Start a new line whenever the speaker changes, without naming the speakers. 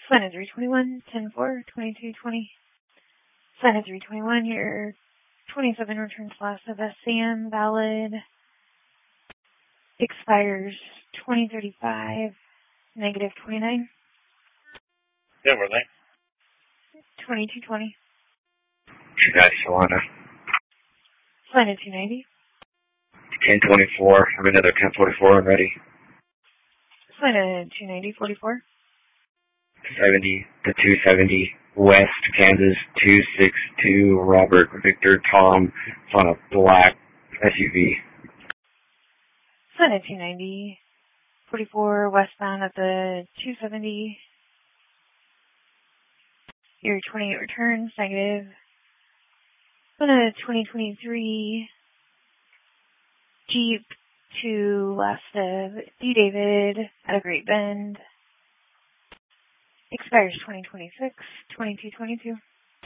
Sign 321, 10-4, 2220. Sign 321, your 27 returns class of SCM valid. Expires 2035, negative 29.
Yeah, we're late.
2220.
290 Solana.
Sign 290.
1024. I have another 1044 ready.
Sign 290, 44.
70 to 270. West Kansas 262. Robert Victor Tom. It's on a black SUV.
Sign 290, 44, westbound at the 270. Your 28 returns, negative. Sign 2023 Jeep to last of D. David at a Great Bend. Expires 2026, 2222.